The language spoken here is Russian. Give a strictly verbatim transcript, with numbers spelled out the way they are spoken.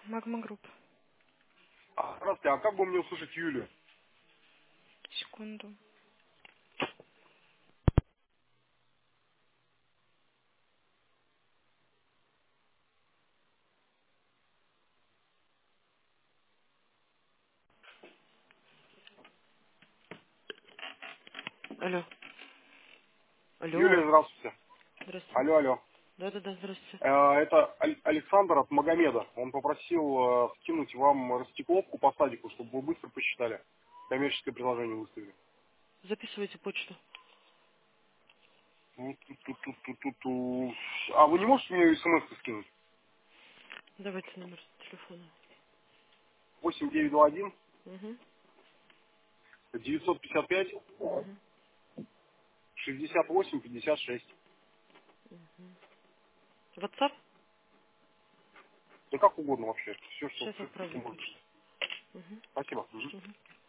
Магма Групп. А, здравствуйте, а как бы мне услышать Юлю? Секунду. Алло. Юлия, Алло. здравствуйте. Здрасте. Алло, алло. Да-да-да, здрасте. Э, Это Аль- Александр от Магомеда. Он попросил э, скинуть вам растекловку по садику, чтобы вы быстро посчитали. Коммерческое предложение выставили. Записывайте почту. Ну, ту-ту-ту-ту-ту-ту. А вы не можете мне смс скинуть? Давайте номер телефона. восемь девять два один Угу. девятьсот пятьдесят пять Угу. шестьдесят восемь пятьдесят шесть. WhatsApp? Да как угодно вообще. Все, что, Сейчас все, что отправлю можно. почту. Угу. Спасибо. Мгм. Угу.